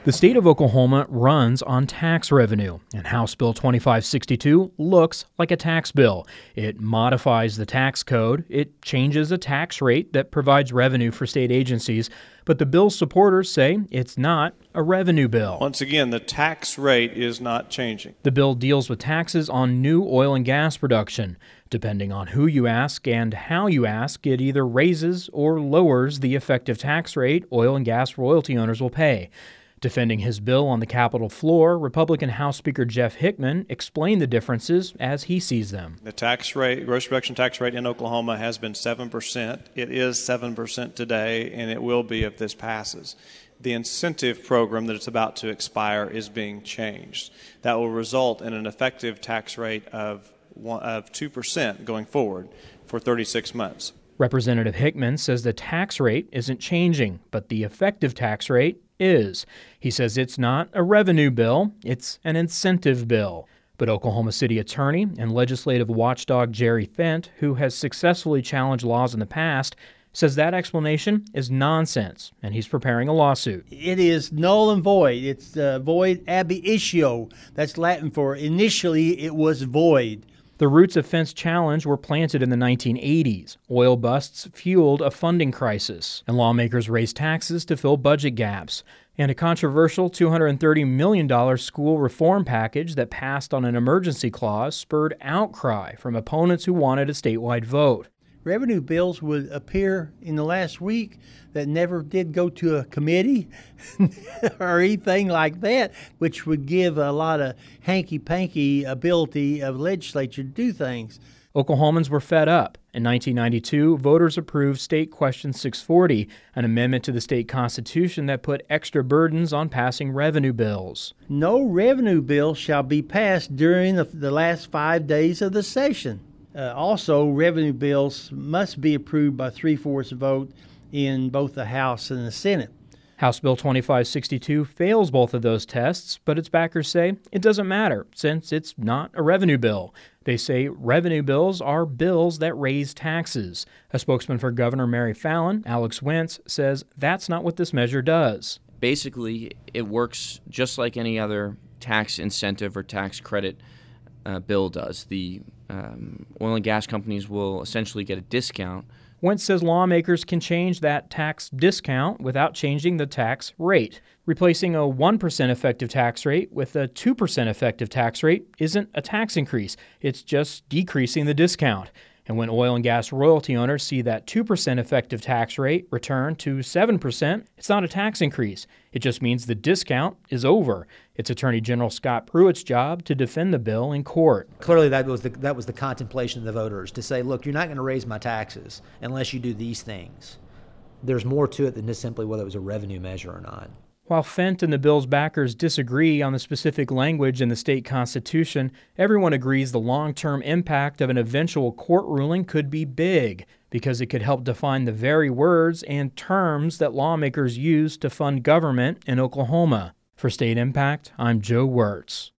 The state of Oklahoma runs on tax revenue, and House Bill 2562 looks like a tax bill. It modifies the tax code, it changes a tax rate that provides revenue for state agencies, but the bill's supporters say it's not a revenue bill. Once again, the tax rate is not changing. The bill deals with taxes on new oil and gas production. Depending on who you ask and how you ask, it either raises or lowers the effective tax rate oil and gas royalty owners will pay. Defending his bill on the Capitol floor, Republican House Speaker Jeff Hickman explained the differences as he sees them. The tax rate, gross production tax rate in Oklahoma has been 7%. It is 7% today, and it will be if this passes. The incentive program that it's about to expire is being changed. That will result in an effective tax rate of 2% going forward for 36 months. Representative Hickman says the tax rate isn't changing, but the effective tax rate is. He says it's not a revenue bill, it's an incentive bill. But Oklahoma City attorney and legislative watchdog Jerry Fent, who has successfully challenged laws in the past, says that explanation is nonsense, and he's preparing a lawsuit. It is null and void. It's void ab initio. That's Latin for initially it was void. The roots of Fent's challenge were planted in the 1980s. Oil busts fueled a funding crisis, and lawmakers raised taxes to fill budget gaps. And a controversial $230 million school reform package that passed on an emergency clause spurred outcry from opponents who wanted a statewide vote. Revenue bills would appear in the last week that never did go to a committee or anything like that, which would give a lot of hanky-panky ability of legislature to do things. Oklahomans were fed up. In 1992, voters approved State Question 640, an amendment to the state constitution that put extra burdens on passing revenue bills. No revenue bill shall be passed during the last 5 days of the session. Also, revenue bills must be approved by 3/4 vote in both the House and the Senate. House Bill 2562 fails both of those tests, but its backers say it doesn't matter since it's not a revenue bill. They say revenue bills are bills that raise taxes. A spokesman for Governor Mary Fallin, Alex Wentz, says that's not what this measure does. Basically, it works just like any other tax incentive or tax credit bill does. The oil and gas companies will essentially get a discount. Wentz says lawmakers can change that tax discount without changing the tax rate. Replacing a 1% effective tax rate with a 2% effective tax rate isn't a tax increase. It's just decreasing the discount. And when oil and gas royalty owners see that 2% effective tax rate return to 7%, it's not a tax increase. It just means the discount is over. It's Attorney General Scott Pruitt's job to defend the bill in court. Clearly, that was the contemplation of the voters, to say, look, you're not going to raise my taxes unless you do these things. There's more to it than just simply whether it was a revenue measure or not. While Fent and the bill's backers disagree on the specific language in the state constitution, everyone agrees the long-term impact of an eventual court ruling could be big because it could help define the very words and terms that lawmakers use to fund government in Oklahoma. For State Impact, I'm Joe Wirtz.